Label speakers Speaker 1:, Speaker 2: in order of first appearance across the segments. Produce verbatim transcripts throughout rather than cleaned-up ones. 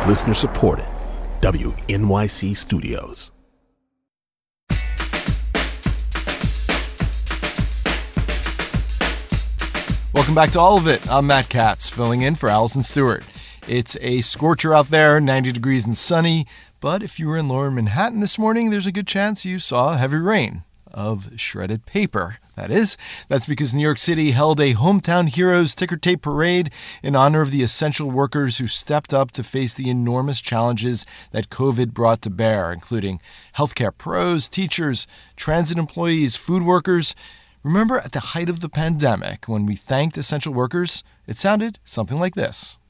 Speaker 1: Listener supported. W N Y C Studios.
Speaker 2: Welcome back to All of It. I'm Matt Katz, filling in for Allison Stewart. It's a scorcher out there, ninety degrees and sunny, but if you were in Lower Manhattan this morning, there's a good chance you saw heavy rain of shredded paper. That is, that's because New York City held a Hometown Heroes ticker tape parade in honor of the essential workers who stepped up to face the enormous challenges that COVID brought to bear, including healthcare pros, teachers, transit employees, food workers. Remember at the height of the pandemic, when we thanked essential workers, it sounded something like this.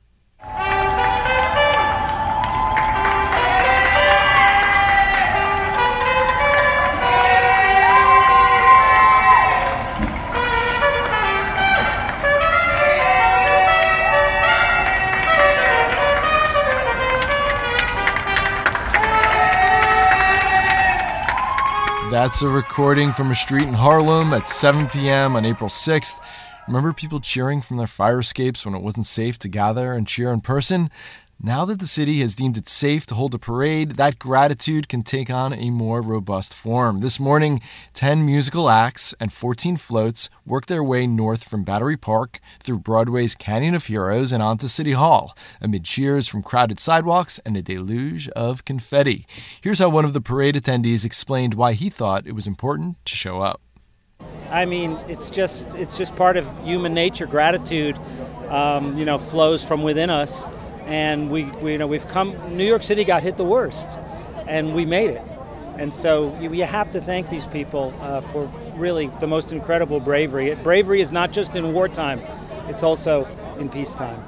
Speaker 2: That's a recording from a street in Harlem at seven p.m. on April sixth. Remember people cheering from their fire escapes when it wasn't safe to gather and cheer in person? Now that the city has deemed it safe to hold a parade, that gratitude can take on a more robust form. This morning, ten musical acts and fourteen floats worked their way north from Battery Park through Broadway's Canyon of Heroes and onto City Hall, amid cheers from crowded sidewalks and a deluge of confetti. Here's how one of the parade attendees explained why he thought it was important to show up.
Speaker 3: I mean, it's just it's just part of human nature. Gratitude, um, you know, flows from within us. And we, we, you know, we've come. New York City got hit the worst, and we made it. And so you, you have to thank these people uh, for really the most incredible bravery. Bravery is not just in wartime; it's also in peacetime.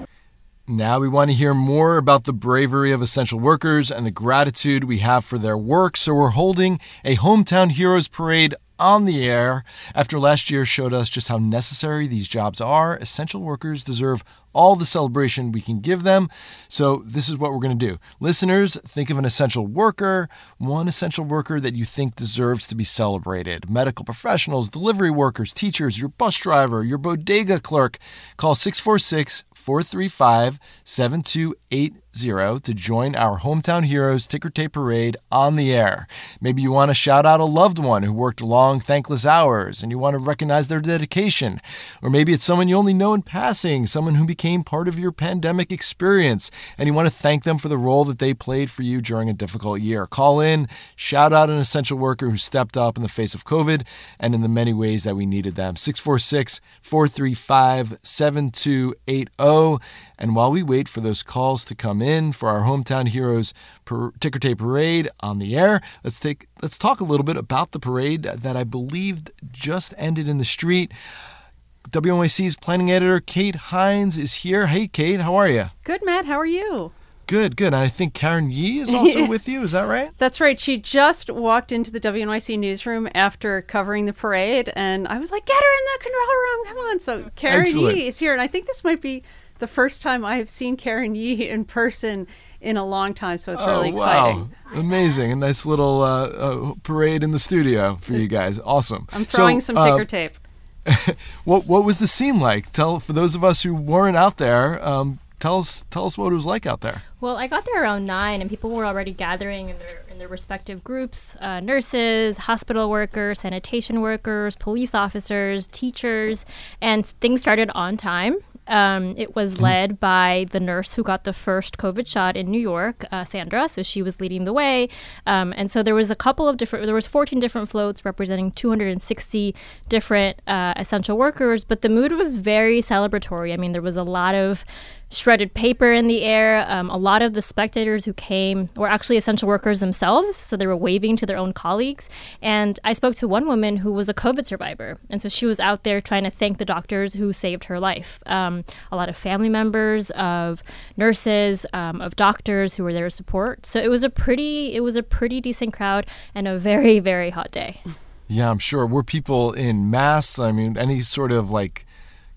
Speaker 2: Now we want to hear more about the bravery of essential workers and the gratitude we have for their work. So we're holding a Hometown Heroes Parade on the air. After last year showed us just how necessary these jobs are, essential workers deserve all the celebration we can give them. So this is what we're going to do. Listeners, think of an essential worker, one essential worker that you think deserves to be celebrated. Medical professionals, delivery workers, teachers, your bus driver, your bodega clerk. Call six four six, four three five, seven two eight zero to join our Hometown Heroes Ticker Tape Parade on the air. Maybe you want to shout out a loved one who worked long, thankless hours and you want to recognize their dedication. Or maybe it's someone you only know in passing, someone who became part of your pandemic experience, and you want to thank them for the role that they played for you during a difficult year. Call in, shout out an essential worker who stepped up in the face of COVID and in the many ways that we needed them. six four six, four three five, seven two eight zero. And while we wait for those calls to come in for our Hometown Heroes per- Ticker Tape Parade on the air, let's take let's talk a little bit about the parade that I believed just ended in the street. W N Y C's planning editor Kate Hines is here. Hey, Kate, how are you?
Speaker 4: Good, Matt. How are you?
Speaker 2: Good, good. And I think Karen Yee is also with you. Is that right?
Speaker 4: That's right. She just walked into the W N Y C newsroom after covering the parade, and I was like, get her in the control room. Come on. So Karen
Speaker 2: Excellent.
Speaker 4: Yee is here, and I think this might be the first time I have seen Karen Yee in person in a long time, so it's
Speaker 2: oh,
Speaker 4: really exciting.
Speaker 2: Wow. Amazing. A nice little uh, uh, parade in the studio for you guys. Awesome.
Speaker 4: I'm throwing
Speaker 2: so,
Speaker 4: some ticker
Speaker 2: uh,
Speaker 4: tape.
Speaker 2: what what was the scene like? Tell for those of us who weren't out there, um, tell us tell us what it was like out there.
Speaker 5: Well, I got there around nine, and people were already gathering in their in their respective groups: uh, nurses, hospital workers, sanitation workers, police officers, teachers, and things started on time. Um, it was led by the nurse who got the first COVID shot in New York, uh, Sandra. So she was leading the way. Um, and so there was a couple of different, there was fourteen different floats representing two hundred sixty different uh, essential workers. But the mood was very celebratory. I mean, there was a lot of shredded paper in the air. Um, a lot of the spectators who came were actually essential workers themselves, so they were waving to their own colleagues. And I spoke to one woman who was a COVID survivor, and so she was out there trying to thank the doctors who saved her life. Um, a lot of family members, of nurses, um, of doctors who were there to support. So it was a pretty, it was a pretty decent crowd and a very, very hot day.
Speaker 2: Yeah, I'm sure. Were people in masks? I mean, any sort of like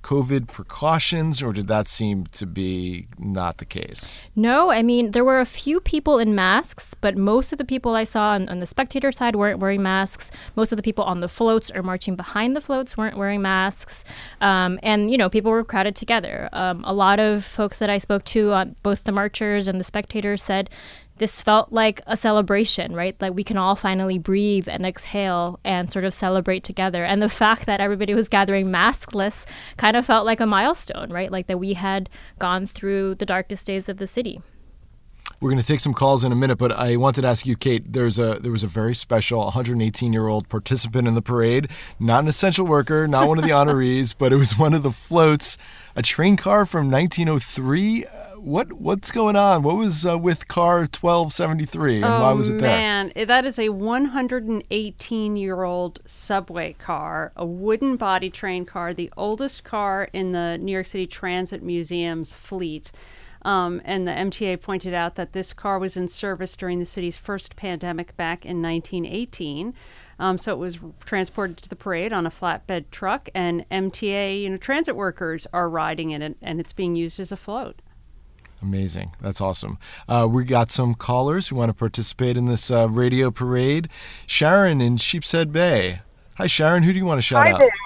Speaker 2: COVID precautions, or did that seem to be not the case?
Speaker 5: No, I mean, there were a few people in masks, but most of the people I saw on, on the spectator side weren't wearing masks. Most of the people on the floats or marching behind the floats weren't wearing masks. Um, and, you know, people were crowded together. Um, a lot of folks that I spoke to, uh, both the marchers and the spectators, said this felt like a celebration, right? Like we can all finally breathe and exhale and sort of celebrate together. And the fact that everybody was gathering maskless kind of felt like a milestone, right? Like that we had gone through the darkest days of the city.
Speaker 2: We're going to take some calls in a minute, but I wanted to ask you, Kate, there's a there was a very special one hundred eighteen-year-old participant in the parade, not an essential worker, not one of the honorees, but it was one of the floats, a train car from nineteen oh three. What what's going on? What was uh, with car twelve seventy-three, and
Speaker 4: oh,
Speaker 2: why was it there?
Speaker 4: Man, that is a one hundred eighteen-year-old subway car, a wooden body train car, the oldest car in the New York City Transit Museum's fleet. Um, and the M T A pointed out that this car was in service during the city's first pandemic back in nineteen eighteen. Um, so it was transported to the parade on a flatbed truck, and M T A, you know, transit workers are riding in it, and it's being used as a float.
Speaker 2: Amazing. That's awesome. Uh, we got some callers who want to participate in this uh, radio parade. Sharon in Sheepshead Bay. Hi, Sharon. Who do you want to shout
Speaker 6: Hi
Speaker 2: out?
Speaker 6: there.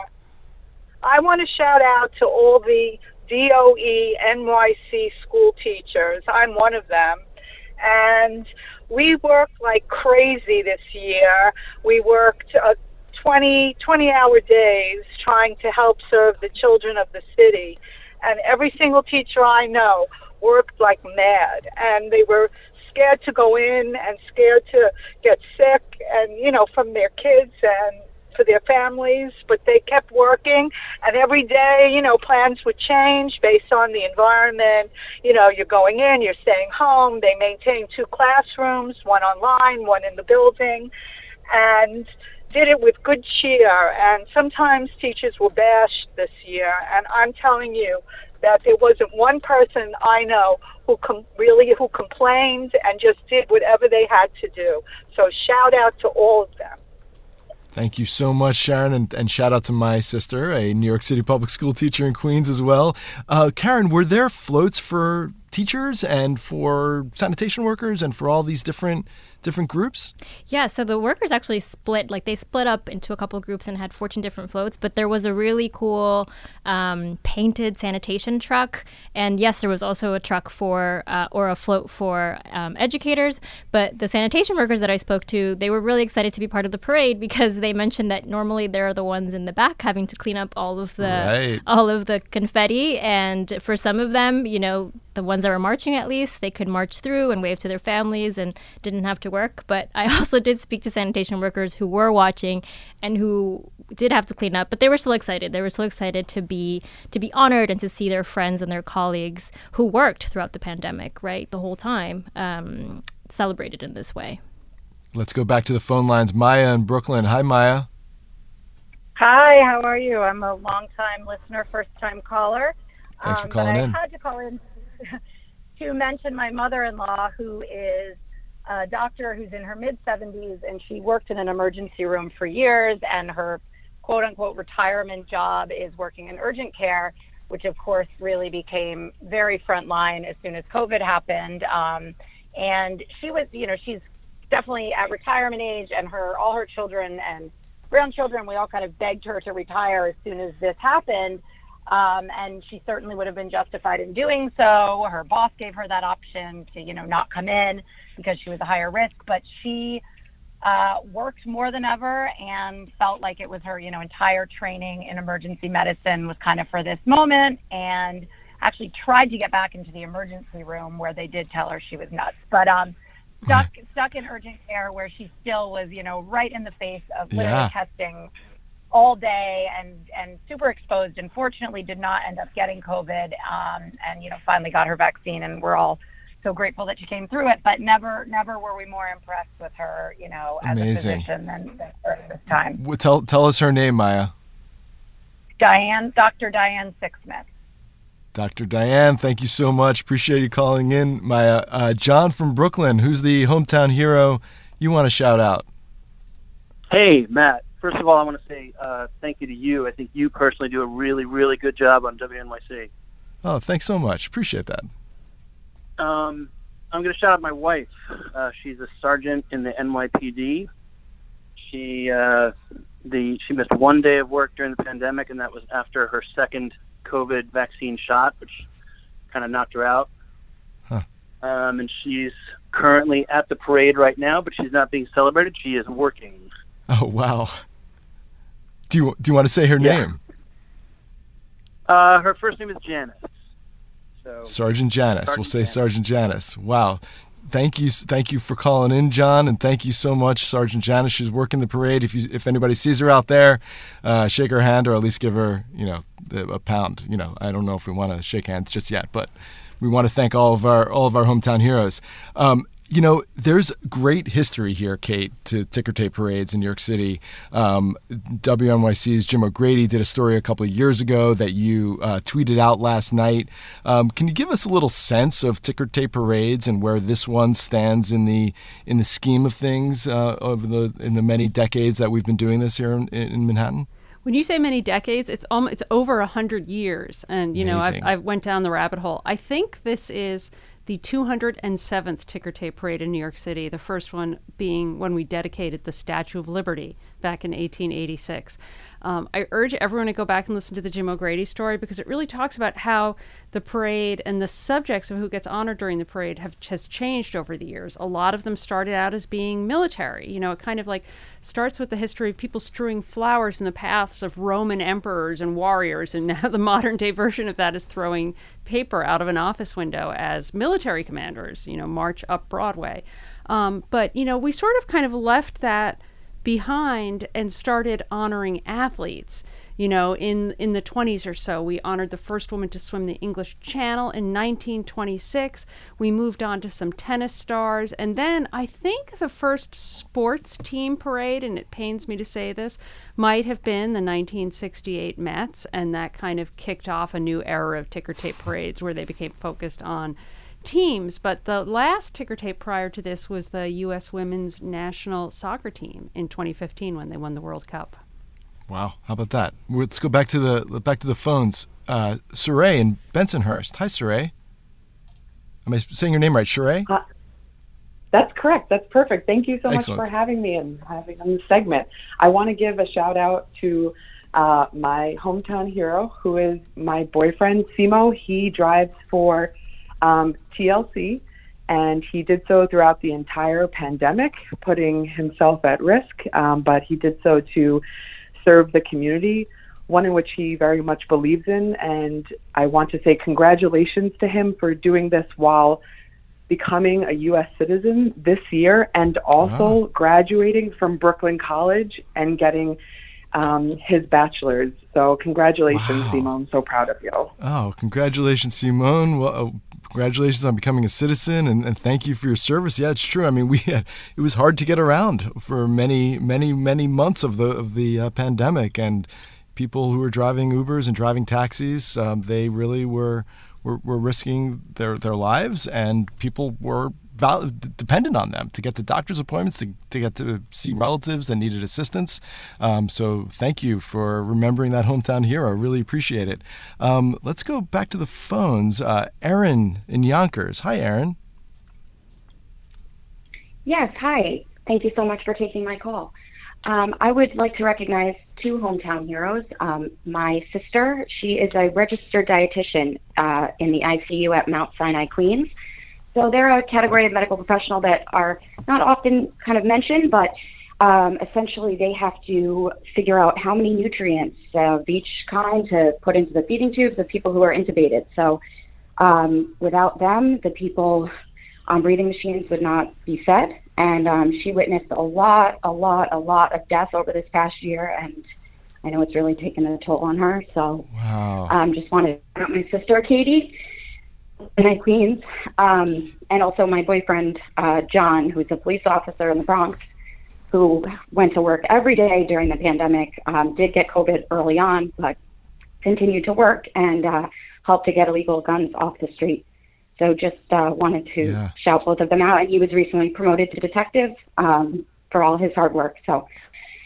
Speaker 6: I want to shout out to all the D O E N Y C school teachers. I'm one of them. And we worked like crazy this year. We worked uh, twenty, twenty-hour days trying to help serve the children of the city. And every single teacher I know worked like mad. And they were scared to go in and scared to get sick and, you know, from their kids and for their families, but they kept working, and every day, you know, plans would change based on the environment. You know, you're going in, you're staying home. They maintained two classrooms, one online, one in the building, and did it with good cheer. And sometimes teachers were bashed this year, and I'm telling you that there wasn't one person I know who com- really who complained and just did whatever they had to do. So shout out to all of them.
Speaker 2: Thank you so much, Sharon, and, and shout out to my sister, a New York City public school teacher in Queens as well. Uh, Karen, were there floats for teachers and for sanitation workers and for all these different different groups?
Speaker 5: Yeah, so the workers actually split, like they split up into a couple groups and had fourteen different floats, but there was a really cool um, painted sanitation truck. And yes, there was also a truck for, uh, or a float for um, educators, but the sanitation workers that I spoke to, they were really excited to be part of the parade because they mentioned that normally they're the ones in the back having to clean up all of the,
Speaker 2: right.
Speaker 5: all of the confetti. And for some of them, you know, the ones that were marching at least, they could march through and wave to their families and didn't have to work. But I also did speak to sanitation workers who were watching and who did have to clean up, but they were still excited. They were so excited to be to be honored and to see their friends and their colleagues who worked throughout the pandemic, right, the whole time, um, celebrated in this way.
Speaker 2: Let's go back to the phone lines. Maya in Brooklyn. Hi, Maya.
Speaker 7: Hi, how are you? I'm a long-time listener, first-time caller.
Speaker 2: Thanks for
Speaker 7: um,
Speaker 2: calling
Speaker 7: but
Speaker 2: in.
Speaker 7: I had to call in to mention my mother-in-law, who is a doctor who's in her mid-seventies, and she worked in an emergency room for years, and her quote-unquote retirement job is working in urgent care, which of course really became very frontline as soon as COVID happened. Um, and she was, you know, she's definitely at retirement age, and her all her children and grandchildren, we all kind of begged her to retire as soon as this happened. Um, and she certainly would have been justified in doing so. Her boss gave her that option to, you know, not come in because she was a higher risk, but she uh, worked more than ever and felt like it was her, you know, entire training in emergency medicine was kind of for this moment, and actually tried to get back into the emergency room where they did tell her she was nuts. But um, stuck stuck in urgent care where she still was, you know, right in the face of literally
Speaker 2: Yeah.
Speaker 7: testing all day and, and super exposed, and fortunately did not end up getting COVID, um, and, you know, finally got her vaccine, and we're all so grateful that she came through it, but never, never were we more impressed with her, you know, as
Speaker 2: Amazing.
Speaker 7: a physician than, than her at this time.
Speaker 2: Well, Tell, tell us her name, Maya.
Speaker 7: Diane, Doctor Diane Sixsmith.
Speaker 2: Doctor Diane, thank you so much. Appreciate you calling in, Maya. Uh, John from Brooklyn, who's the hometown hero you want to shout out?
Speaker 8: Hey, Matt. first of all, I want to say uh, thank you to you. I think you personally do a really, really good job on W N Y C.
Speaker 2: Oh, thanks so much. Appreciate that.
Speaker 8: Um, I'm going to shout out my wife. Uh, she's a sergeant in the N Y P D. She uh, the she missed one day of work during the pandemic, and that was after her second COVID vaccine shot, which kind of knocked her out.
Speaker 2: Huh.
Speaker 8: Um, and she's currently at the parade right now, but she's not being celebrated. She is working.
Speaker 2: Oh, wow. Do you do you want to say her
Speaker 8: Yeah.
Speaker 2: name?
Speaker 8: Uh, her first name is Janice. So
Speaker 2: Sergeant Janice.
Speaker 8: Sergeant
Speaker 2: We'll say
Speaker 8: Janice.
Speaker 2: Sergeant Janice. Wow. Thank you, thank you for calling in, John, and thank you so much, Sergeant Janice. She's working the parade. If you, if anybody sees her out there, uh, shake her hand, or at least give her, you know, the, a pound. You know, I don't know if we want to shake hands just yet, but we want to thank all of our all of our hometown heroes. Um, You know, there's great history here, Kate, to ticker tape parades in New York City. Um, W N Y C's Jim O'Grady did a story a couple of years ago that you uh, tweeted out last night. Um, can you give us a little sense of ticker tape parades and where this one stands in the in the scheme of things uh, over the in the many decades that we've been doing this here in, in Manhattan?
Speaker 4: When you say many decades, it's almost, it's over a hundred years, and you know
Speaker 2: Amazing.
Speaker 4: I I went down the rabbit hole. I think this is the two hundred seventh ticker tape parade in New York City, the first one being when we dedicated the Statue of Liberty back in eighteen eighty-six. Um, I urge everyone to go back and listen to the Jim O'Grady story, because it really talks about how the parade and the subjects of who gets honored during the parade have has changed over the years. A lot of them started out as being military. You know, it kind of like starts with the history of people strewing flowers in the paths of Roman emperors and warriors, and now the modern day version of that is throwing paper out of an office window as military commanders, you know, march up Broadway. Um, but, you know, we sort of kind of left that behind and started honoring athletes. You know, in in the twenties or so, we honored the first woman to swim the English Channel in nineteen twenty-six. We moved on to some tennis stars. And then I think the first sports team parade, and it pains me to say this, might have been the nineteen sixty-eight Mets. And that kind of kicked off a new era of ticker tape parades where they became focused on teams. But the last ticker tape prior to this was the U S women's national soccer team in twenty fifteen when they won the World Cup.
Speaker 2: Wow, how about that? Let's go back to the back to the phones. Uh, Saray in Bensonhurst. Hi, Saray. Am I saying your name right? Saray?
Speaker 9: Uh, that's correct. That's perfect. Thank you so
Speaker 2: Excellent.
Speaker 9: much for having me and having on the segment. I want to give a shout out to uh, my hometown hero, who is my boyfriend, Simo. He drives for um, T L C, and he did so throughout the entire pandemic, putting himself at risk, um, but he did so to serve the community, one in which he very much believes in. And I want to say congratulations to him for doing this while becoming a U S citizen this year, and also
Speaker 2: Wow.
Speaker 9: graduating from Brooklyn College and getting um, his bachelor's. So congratulations,
Speaker 2: Wow.
Speaker 9: Simone. I'm so proud of you.
Speaker 2: Oh, congratulations, Simone. Well, uh, congratulations on becoming a citizen, and, and thank you for your service. Yeah, it's true. I mean, we had, it was hard to get around for many, many, many months of the of the uh, pandemic, and people who were driving Ubers and driving taxis, um, they really were, were were risking their their lives, and people were val- dependent on them to get to doctor's appointments, to, to get to see relatives that needed assistance. Um, so thank you for remembering that hometown hero. I really appreciate it. Um, let's go back to the phones. Uh, Erin in Yonkers. Hi, Erin.
Speaker 10: Yes, hi. Thank you so much for taking my call. Um, I would like to recognize two hometown heroes. Um, my sister, she is a registered dietitian uh, in the I C U at Mount Sinai, Queens. So they're a category of medical professional that are not often kind of mentioned, but um, essentially they have to figure out how many nutrients of each kind to put into the feeding tubes of people who are intubated. So um, without them, the people on breathing machines would not be fed. And um, she witnessed a lot, a lot, a lot of death over this past year, and I know it's really taken a toll on her. So
Speaker 2: Wow.
Speaker 10: um, just wanted to shout out my sister, Katie, in Queens, um, and also my boyfriend, uh, John, who's a police officer in the Bronx, who went to work every day during the pandemic, um, did get COVID early on, but continued to work and uh, helped to get illegal guns off the street. So just uh, wanted to
Speaker 2: Yeah.
Speaker 10: shout both of them out. And he was recently promoted to detective um, for all his hard work. So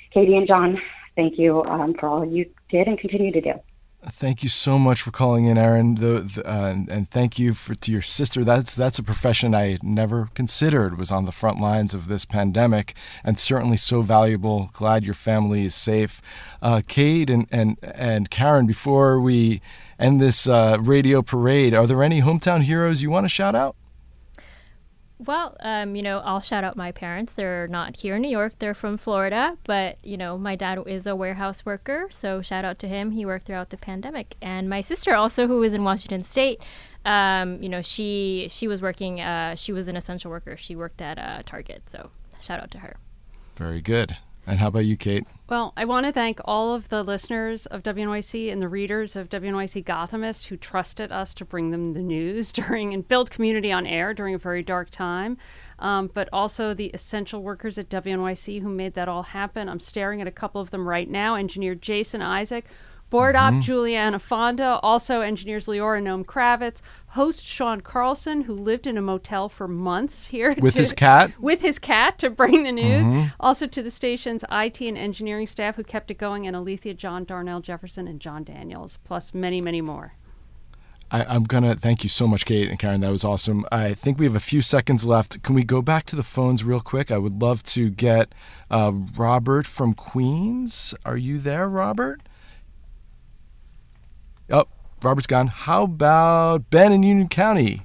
Speaker 10: Katie and John, thank you um, for all you did and continue to do.
Speaker 2: Thank you so much for calling in, Aaron. The, the, uh, and, and thank you for, to your sister. That's that's a profession I never considered was on the front lines of this pandemic, and certainly so valuable. Glad your family is safe. Uh, Kate and, and, and Karen, before we end this uh, radio parade, are there any hometown heroes you want to shout out?
Speaker 5: Well, um, you know, I'll shout out my parents. They're not here in New York. They're from Florida. But, you know, my dad is a warehouse worker. So shout out to him. He worked throughout the pandemic. And my sister also, who is in Washington State, um, you know, she she was working, uh, she was an essential worker. She worked at uh, Target. So shout out to her.
Speaker 2: Very good. And how about you, Kate?
Speaker 4: Well, I want to thank all of the listeners of W N Y C and the readers of W N Y C Gothamist who trusted us to bring them the news during and build community on air during a very dark time. Um, but also the essential workers at W N Y C who made that all happen. I'm staring at a couple of them right now. Engineer Jason Isaac, board op
Speaker 2: Mm-hmm.
Speaker 4: Juliana Fonda, also engineers Leora and Noam Kravitz, host Sean Carlson, who lived in a motel for months here.
Speaker 2: With
Speaker 4: to,
Speaker 2: his cat?
Speaker 4: With his cat to bring the news.
Speaker 2: Mhm.
Speaker 4: Also to the station's I T and engineering staff who kept it going, and Alethea, John, Darnell Jefferson, and John Daniels, plus many, many more.
Speaker 2: I, I'm going to thank you so much, Kate and Karen. That was awesome. I think we have a few seconds left. Can we go back to the phones real quick? I would love to get uh, Robert from Queens. Are you there, Robert? Oh, Robert's gone. How about Ben in Union County?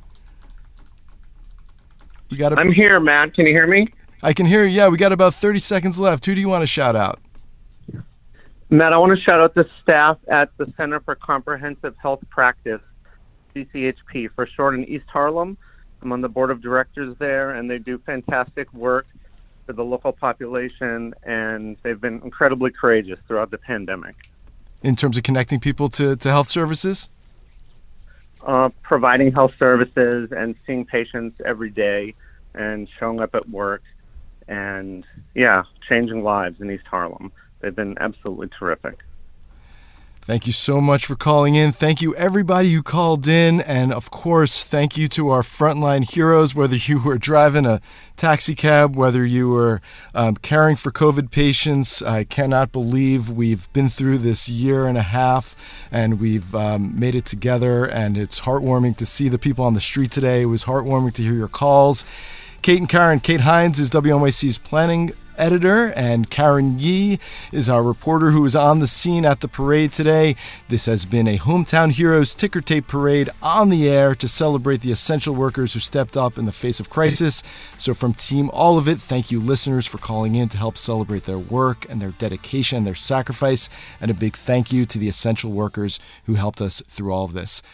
Speaker 2: We got. A,
Speaker 11: I'm here, Matt. Can you hear me?
Speaker 2: I can hear you. Yeah, we got about thirty seconds left. Who do you want to shout out?
Speaker 11: Matt, I want to shout out the staff at the Center for Comprehensive Health Practice, C C H P for short, in East Harlem. I'm on the board of directors there, and they do fantastic work for the local population, and they've been incredibly courageous throughout the pandemic.
Speaker 2: In terms of connecting people to, to health services?
Speaker 11: Uh, providing health services and seeing patients every day and showing up at work and, yeah, changing lives in East Harlem. They've been absolutely terrific.
Speaker 2: Thank you so much for calling in. Thank you, everybody who called in. And, of course, thank you to our frontline heroes, whether you were driving a taxi cab, whether you were um, caring for COVID patients. I cannot believe we've been through this year and a half, and we've um, made it together. And it's heartwarming to see the people on the street today. It was heartwarming to hear your calls. Kate and Karen. Kate Hines is W N Y C's planning editor, and Karen Yee is our reporter who is on the scene at the parade today. This has been a Hometown Heroes ticker tape parade on the air to celebrate the essential workers who stepped up in the face of crisis. So from Team All of It, thank you listeners for calling in to help celebrate their work and their dedication and their sacrifice, and a big thank you to the essential workers who helped us through all of this.